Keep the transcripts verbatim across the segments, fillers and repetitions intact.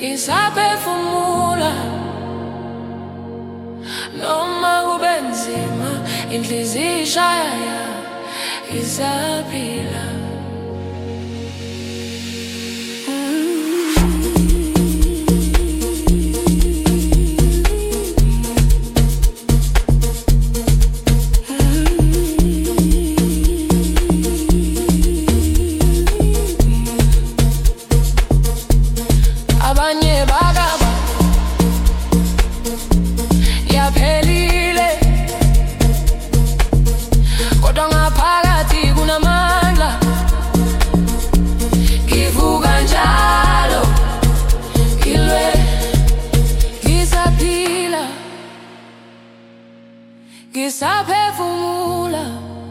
isaphefumula noma kube nzima inhliziyo ishaya isaphila. Ngisaphefumula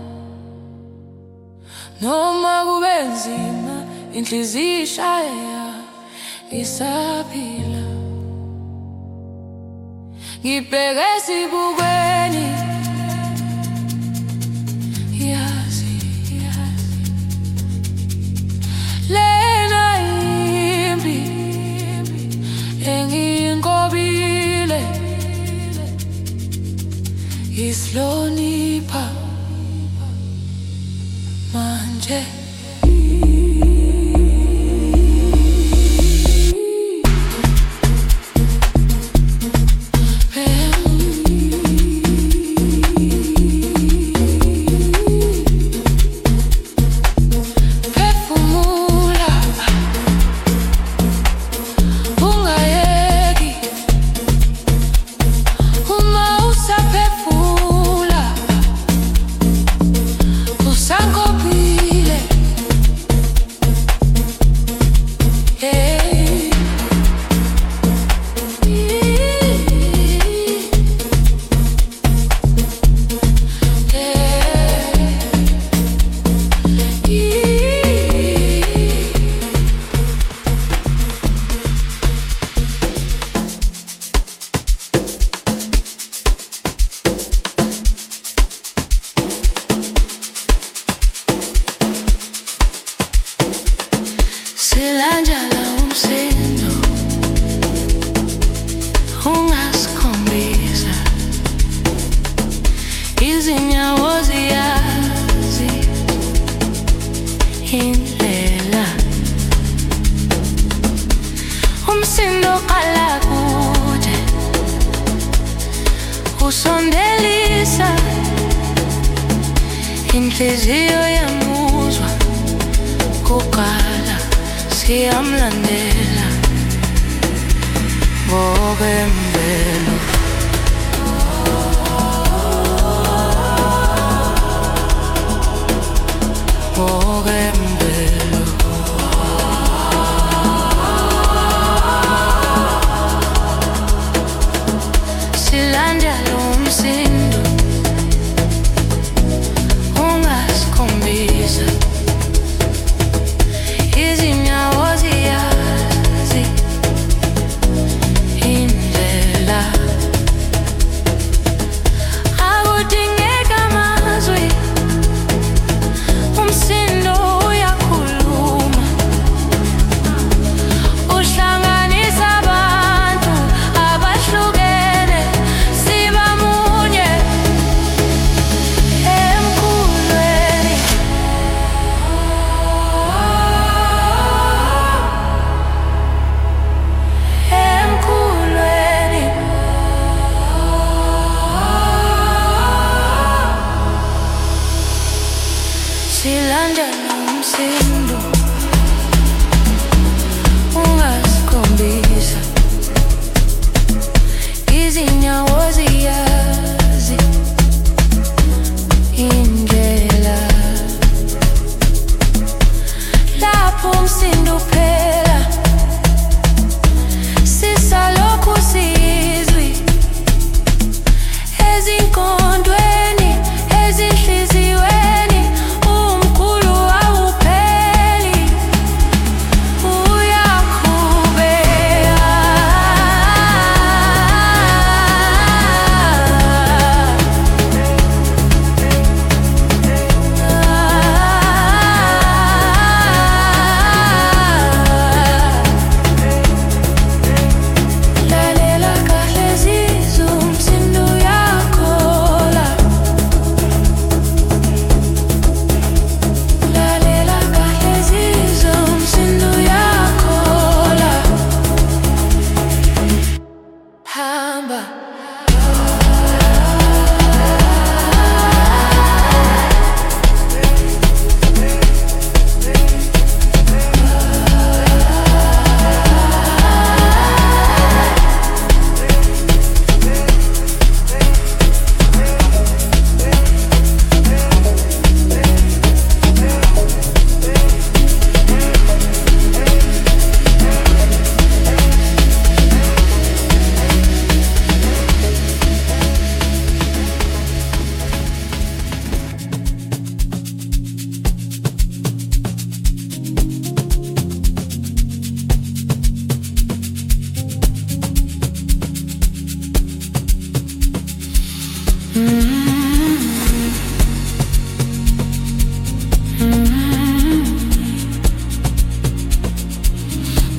noma kube nzima inhliziyo ishaya isaphila. Ngibheke esibukweni yazi yazi lena impi engiyingobile islonipha manje. Silanjala umsindo ungasikhombisa izinyawo ziyazi indlela umsindo qala kude usondelisa inhliziyo yamuzwa kuqala siyamlandela ngokwemvelo. Ngokwemvelo silandela umsindo ungasikhombisa izinyawo ziyazi indlela. Akudingeka amazwi, umsindo uyakhuluma, uhlanganisa abantu abahlukene siba munye emkhulweni. Emkhulweni silandela umsindo ungasikhombisa izinyawo ziyazi indlela. Lapho umsindo uphela sisalokhu sizwi ezinkondweni ezinhliziyweni umkhulu awupheli uyaqhubeka.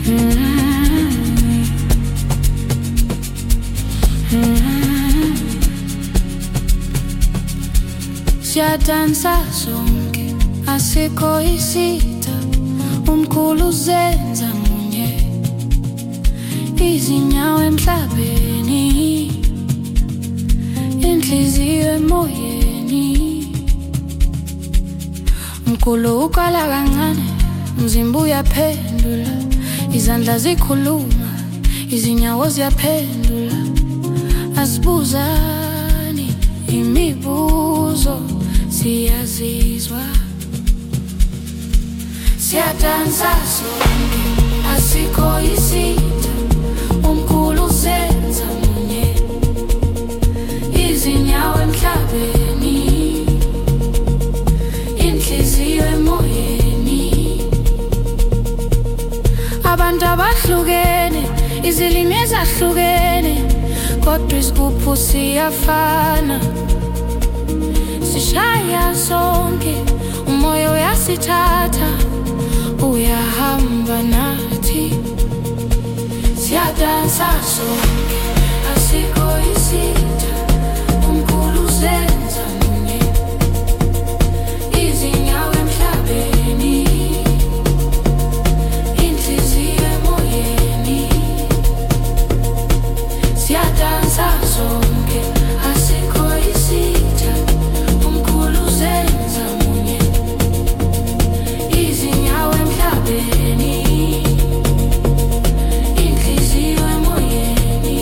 Mm-hmm. Mm-hmm. Siyadansa sonke asikho isitha umkhulu uzenza munye izinyawo emhlabeni inhliziyo emoyeni umkhulu uqala kancane umzimba uyaphendula izandla zikhuluma izinyawo ziyaphendula asibuzani imibuzo siyazizwa siyadansa sonke asikho isitha umkhulu uzenza munye izinyawo emhlabeni inhliziyo emoyeni abantu abahlukene izilimi ezahlukene kodwa isigubhu siyafana sishaya sonke umoya uyasithatha uyahamba nathi siyadansa sonke asikho isitha umkhulu uzenza munye izinyawo emhlabeni inhliziyo emoyeni siyadansa sonke asikho isitha umkhulu uzenza munye izinyawo emhlabeni inhliziyo emoyeni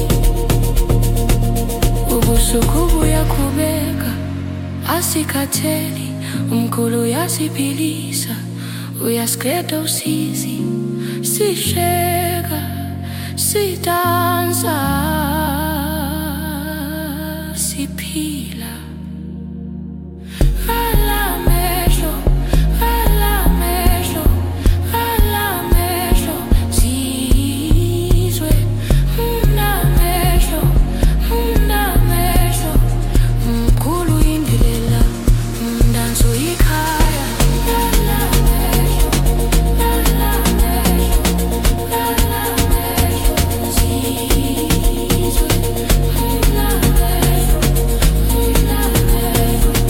ubusuku buyaqhubeka asikhatheni umkhulu uyasiphilisa uyasiqeda usizi sisheka sidansa siphila alamehlo alamehlo alamehlo sizwe unamehlo unamehlo umkhulu indlela umdanso ikhaya alamehlo alamehlo alamehlo sizwe unamehlo unamehlo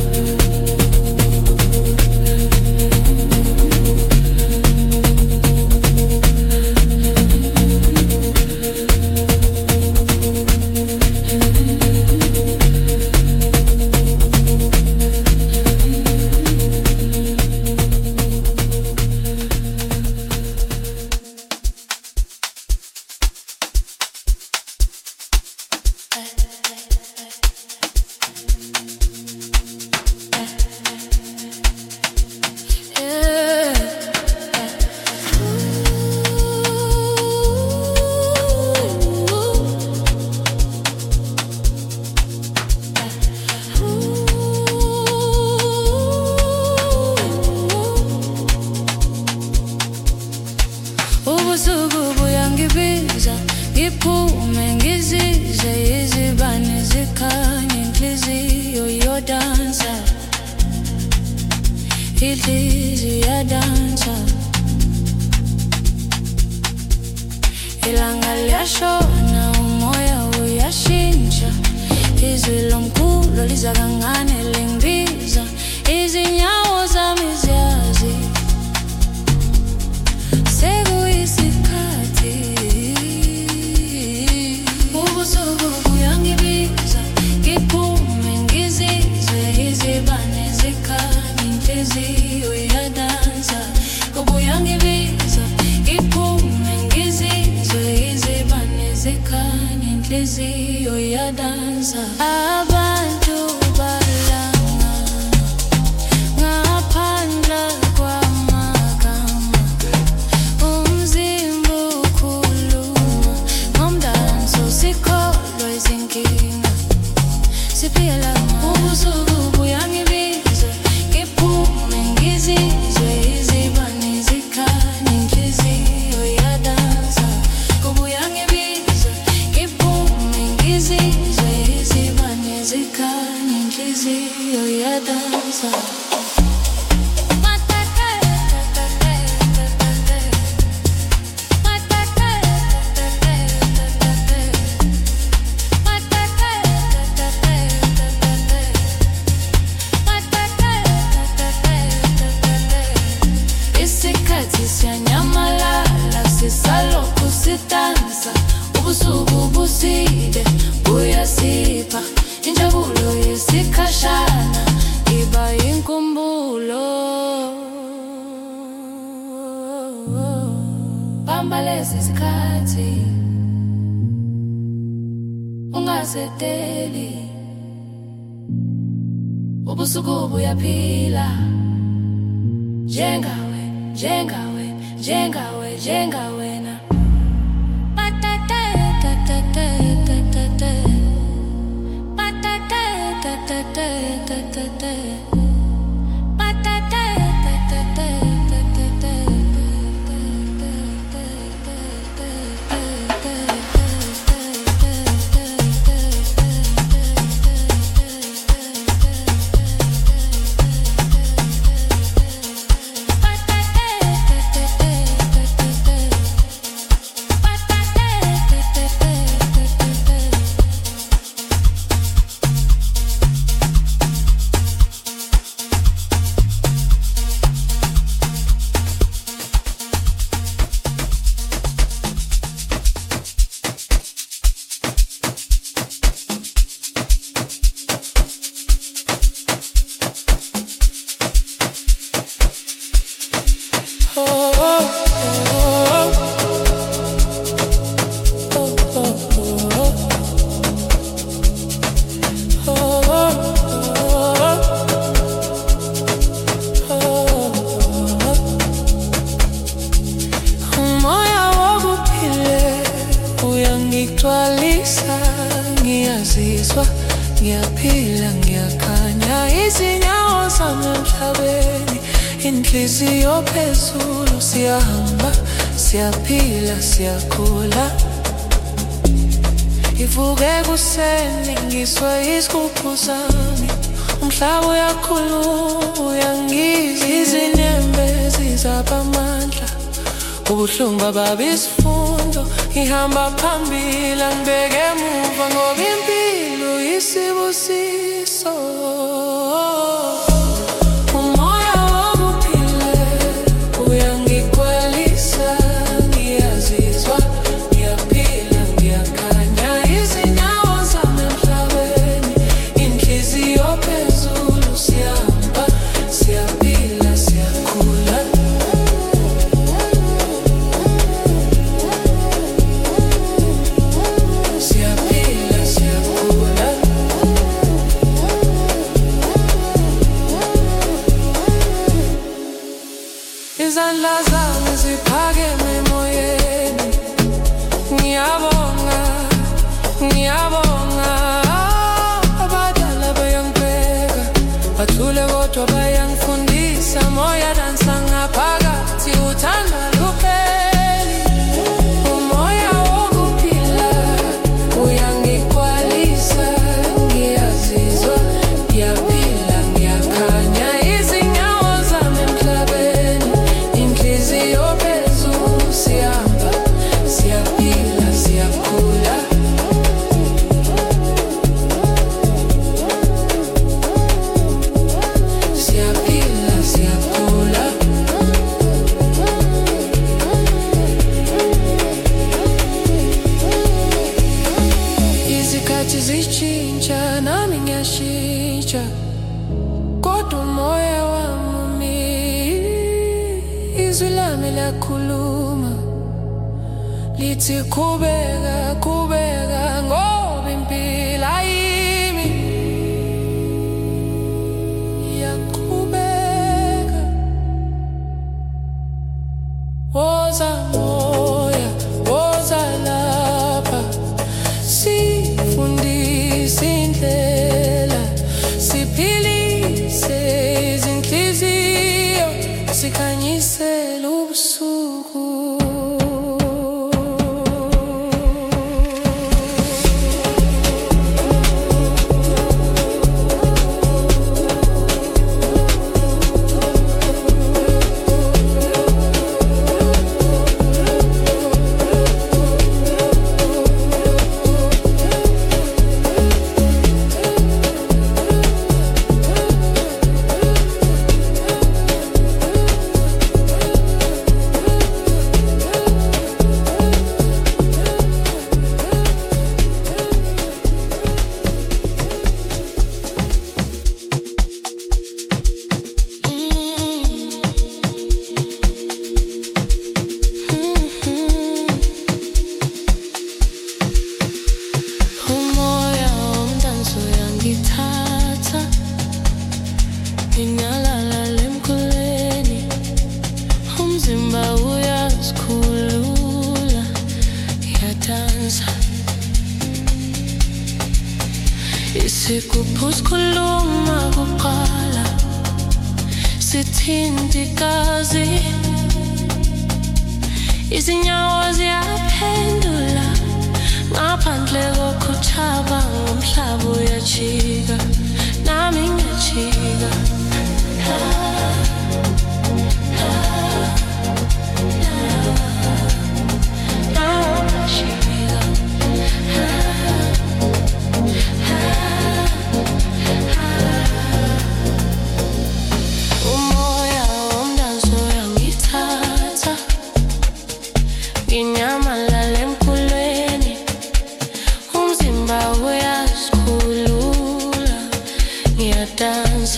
ubusuku buyangibiza ngiphume ngizize izibane zikhanye inhliziyo iyodansa inhliziyo iyadansa ilanga liyashona umoya uyashintsha izwi lomkhulu liza kancane lingibiza izinyawo zami ziyazi sekuyisikhathi ubusuku buyangibiza ngiphume ngizizwe izibane zikhanye inhliziyo iyadansa kubuyangibiza ngiphume ngizizwe izibane zikhanye inhliziyo iyadansa abantu balanga ngaphandle kwamagama umzimba ukhuluma ngomdanso sikholwa izinkinga siphila ubusuku buyangibiza ngiphume ngizizwe izibane zikhanye inhliziyo iyadansa kubuyangibiza ngiphume ngizizwe izibane isikhathi siyanyamalala sisalokhu sidansa ubusuku buside buyasipha injabulo yesikhashana iba inkumbulo bamba lesi sikhathi ungaseteli ubusuku buyaphila Jengawe, Jengawe, Jengawe, Jengawe na Patate, tate, tate, tate Patate, tate, tate, tate Patate, tate, tate, tate Ngiyaphila ngiyakhanya izinyawo zami emhlabeni inhliziyo phezulu siyahamba siyaphila siyakhula ivuke kuseni ngiswe isigubhu sami umhlaba uyakhuluma uyangizwa izinyembezi zabamandla ubuhlungu bababi isifundo ngihamba phambili ngibeke emuva ngoba impilo isibusiso umoya wokuphila uyangigcwalisa ngiyazizwa ngiyaphila ngiyakhanya izinyawo zami emhlabeni inhliziyo phezulu siyahamba siyaphila siyakhula izandla zami ziphakeme emoyeni ngiyabonga ngiyabonga abadala bayangibheka bathule kodwa bayangifundisa moya dansa ngaphakathi uthanda lupheli umoya wokuphila uyangigcwalisa ngiyazizwa ngiyaphila ngiyakhanya izinyawo zami emhlabeni inhliziyo phezulu siyahamba siyaphila siyakhula siyaphila siyakhula izikhathi zishintsha nami ngiyashintsha kodwa umoya wami izwi lami liyakhuluma lithi qhubeka qhubeka ngoba impilo ayimi iyaqhubeka woza moya woza lapha sifundise indlela siphilise izinhliziyo sikhanyisele ubusuku umzimba uyazikhulula, ngiyadansa. Isigubhu sikhuluma kuqala, sithinta igazi, izinyawo ziyaphendula ngaphandle kokuthaba, ngomhlaba uyajika nami ngiyajika. Umoya womdanso uyangithatha, nginyamalala emkhulweni, umzimba uyazikhulula, ngiyadansa.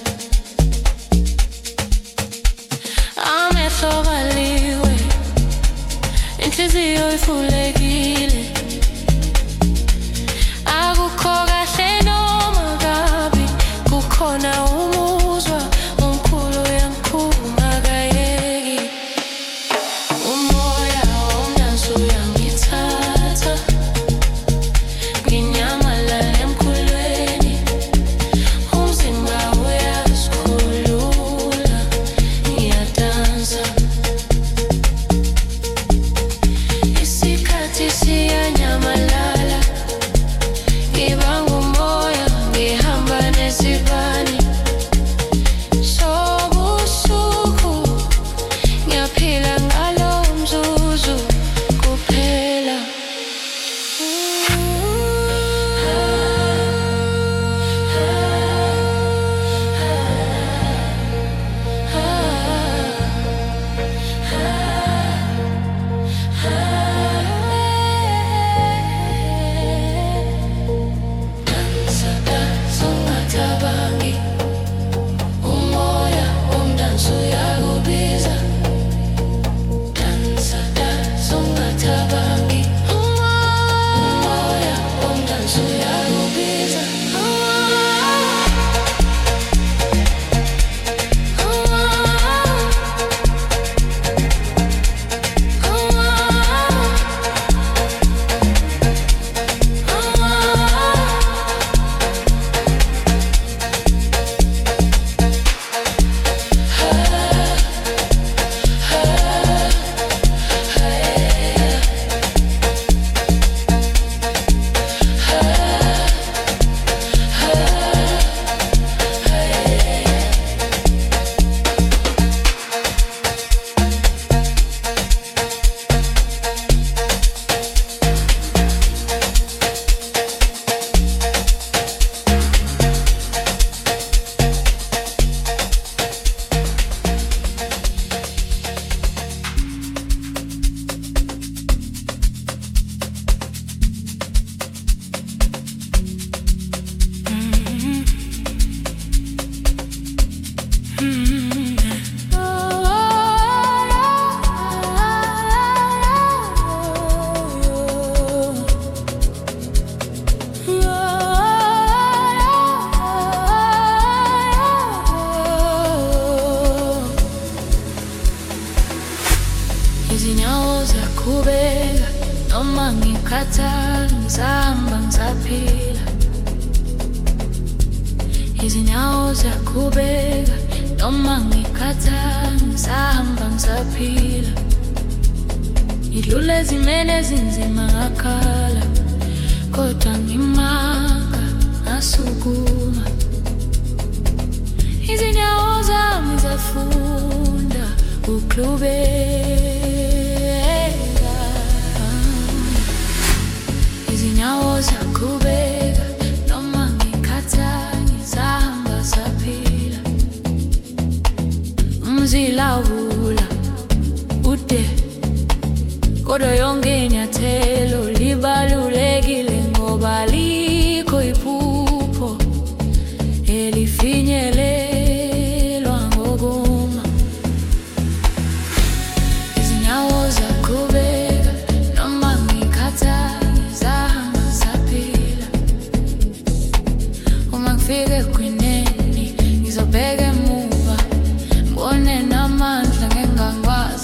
Amehlo avaliwe, inhliziyo ifulekile, akukho kahle noma kabi, kukhona umuzwa omkhulu uyangikhuma kayeki. Umoya womdanso uyangithatha, nginyamalala emkhulweni, umzimba uyazikhulula, ngiyadansa. Isikhathi siyanyamalala, ngibanga umoya, ngihamba nesibani sobusuku, ngiyaphila ngalo mzuzu kuphela. Dansa, dansa, ungacabangi, umoya womdanso uyakubiza. Dansa, dansa, ungacabangi, umoya womdanso uyakubiza. Izinyawo ziyaqhubeka noma ngikhathala, ngizahamba ngisaphila. Izinyawo ziyaqhubeka noma ngikhathala, ngizahamba ngisaphila. Ngidlula ezimeni ezinzima ngakhala, kodwa ngimanga ngasukuma. Izinyawo zami zafunda ukuqhubeka, izinyawo ziyaqhubeka noma ngikhathala, ngizahamba ngisaphila. Umzila uvula ude, kodwa yonke inyathelo libalulekile, ngoba likho iphupho elifinyelelwa ngokuma. Izinyawo ziyaqhubeka noma ngikhathala, ngizahamba ngisaphila. Uma ngifika ekugcineni, ngizobheka emuva, ngibone namandla ngeke ngakwazi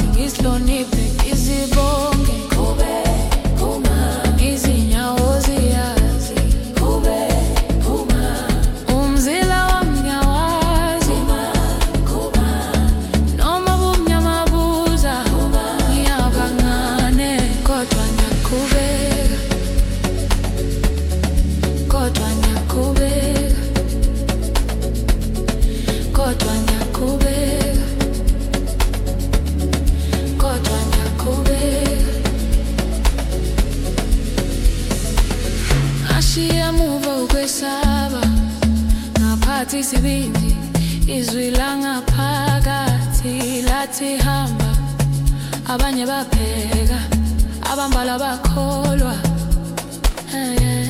isibindi izwi langaphakathi lathi hamba abanye bapheka abambala bakholwa hey, hey.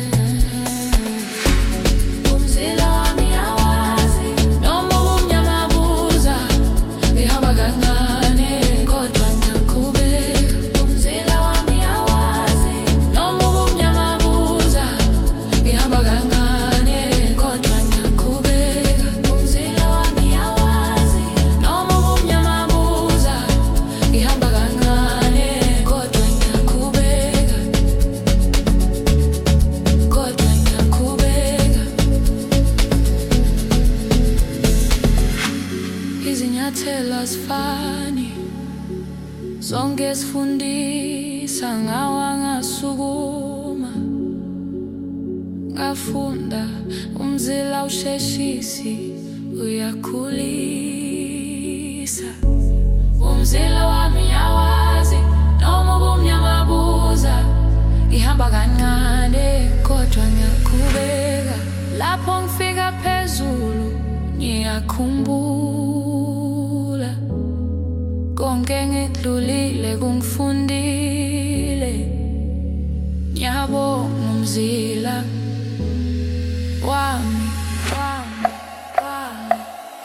Umzila wami awazi noma umnyama buza ngihamba kancane kodwa ngiyaqhubeka. Umzila wami awazi noma umnyama buza ngihamba kancane kodwa ngiyaqhubeka. Umzila wami awazi noma umnyama buza ngihamba kancane kodwa ngiyaqhubeka. Kodwa ngiyaqhubeka. Izinyathelo azifani zonke sifundisa ngawa ngasukuma ngafunda umzila usheshisi uyakhulisa. Umzila wami awazi noma ubumnyama buza ngihamba kancane kodwa ngiyaqhubeka. Lapho ngifika phezulu ngiyakhumbula konke ngikudlulile kungifundile. Ngiyabonga umzila wami wami wami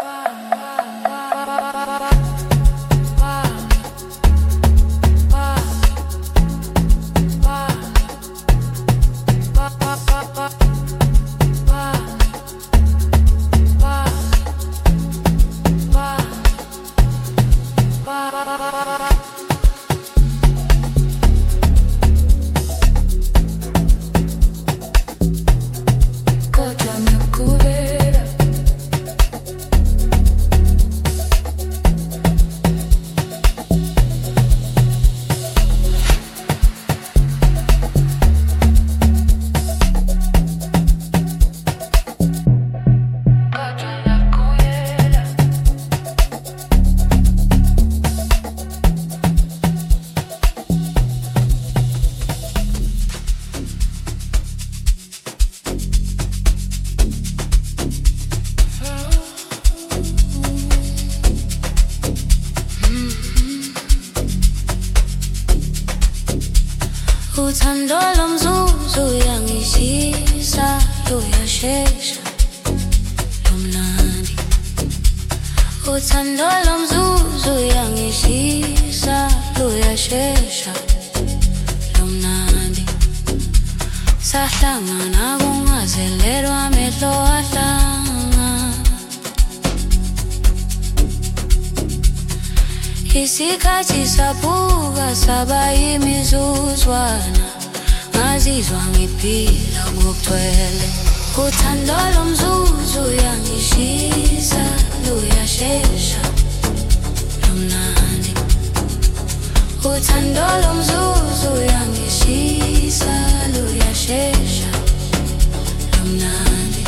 kodwa ngiyaqhubeka. Uthando lomzuzu uyangishisa luyashesha lumnandi. Uthando lomzuzu uyangishisa luyashesha lumnandi. Sahlangana kungazelelwa amehlo ahlangana. Isikhathi saphuka saba yimizuzwana ngazizwa ngiphila ngokugcwele. Uthando lomzuzu uyangishisa luyashesha lumnandi. Uthando lomzuzu uyangishisa luyashesha lumnandi.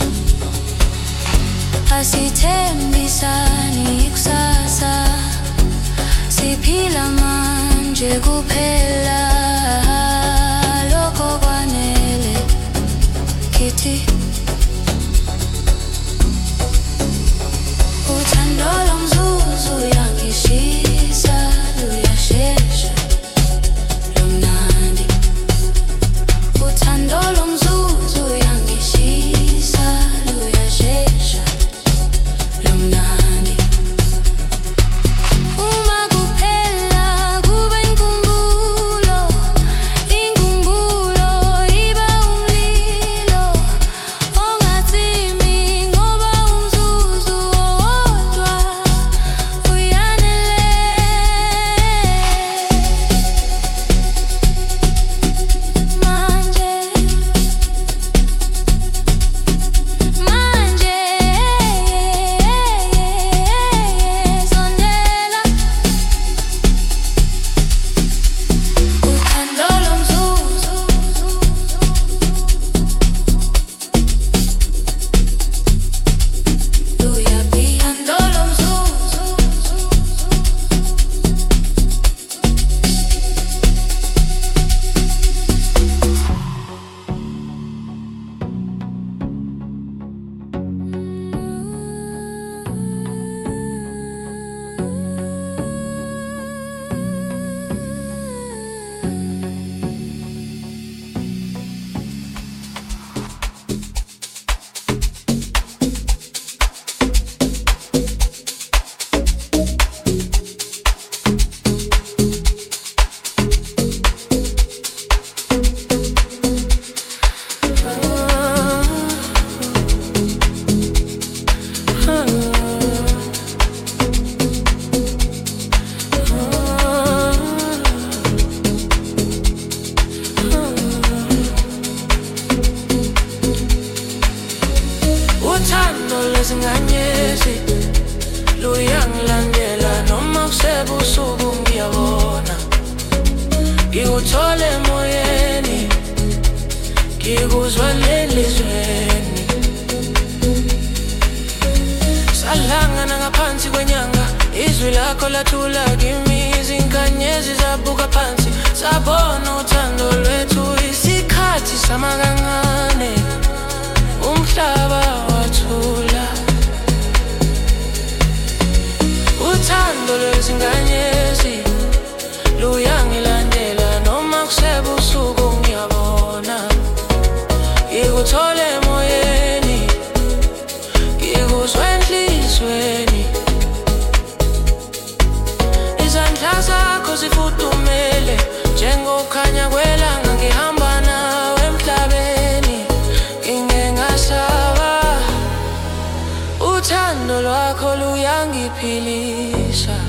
Asithembisani ikusasa siphila manje kuphela lokho kwanele kithi. Uthando lomzuzu uyangishisa luyashesha lumnandi. Uthando lomzuzu uyangishisa luyashesha lumnandi. Uma kuphela kube inkumbulo, inkumbulo iba umlilo. ngikuthole emoyeni, ngikuzwa nelizweni. Salangana ngaphansi kwenyanga, izwi lakho lathula kimi, izinkanyezi zabuka phansi, sabona uthando lwethu. Isikhathi sama kancane, umhlaba wathula. Uthando lwezinkanyezi luyangilandela noma kusebusuku ngiyabona. Ngikuthole emoyeni, ngikuzwa enhlizweni. Izandla zakho zifudumele njengokukhanya kwelanga, ngihamba nawe emhlabeni ngingeke ngasaba. Uthando lwakho luyangiphilisa,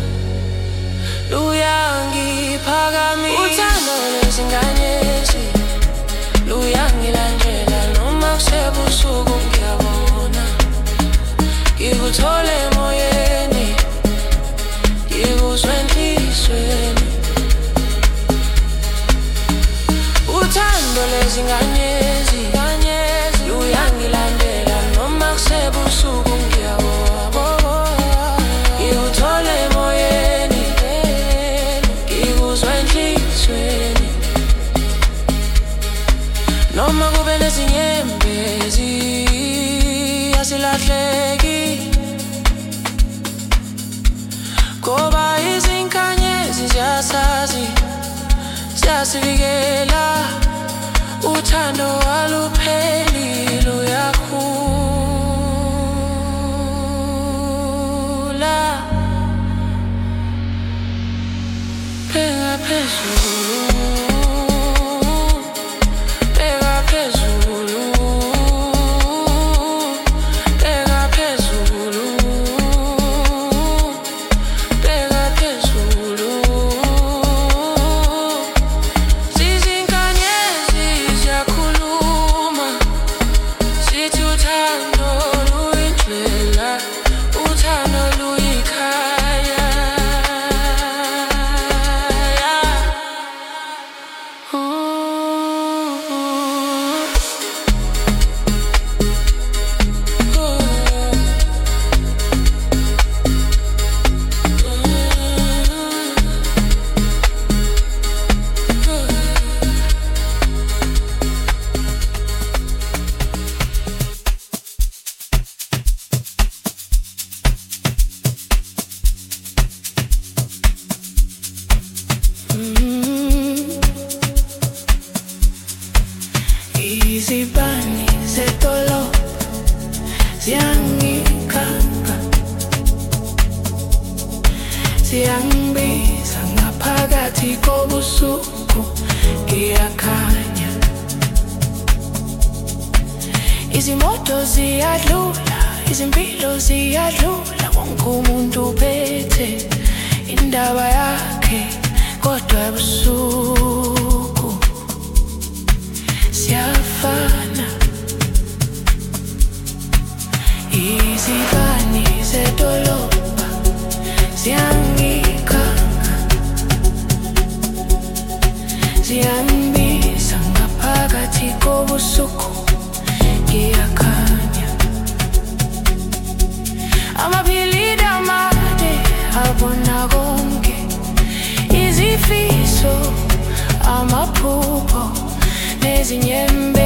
luyangiphakamisa. Uthando lwezinkanyezi luyangilandela noma kusebusuku ngiyabona. Ngikuthole emoyeni, ngikuzwa enhlizweni. Uthando lwezinkanyezi luyangilandela noma kusebusuku ngiyabona. Ngikuthole emoyeni, ngikuzwa enhlizweni. Noma kube nezinyembezi asilahleki, ngoba izinkanyezi ziyasazi, ziyasivikela. Uthando alupheli, luyakhula. Bheka phezulu, bheka phezulu, bheka phezulu, bheka phezulu. Zizinkanyezi ziyakhuluma, zithi uthando luyindlela, uthando luyikhaya. Izibani zetolo ziyangikhanga, ziyangibiza ngaphakathi kobusuku ngiyakhanya. Izimoto ziyadlula, izimpilo ziyadlula, wonke umuntu uphethe indaba yakhe, kodwa ebusuku siyafana. Izibani zedolobha ziyangikhanga, ziyangibiza ngaphakathi kobusuku ngiyakhanya. Amaphilidi amade abona konke, izifiso, amaphupho nezinyembezi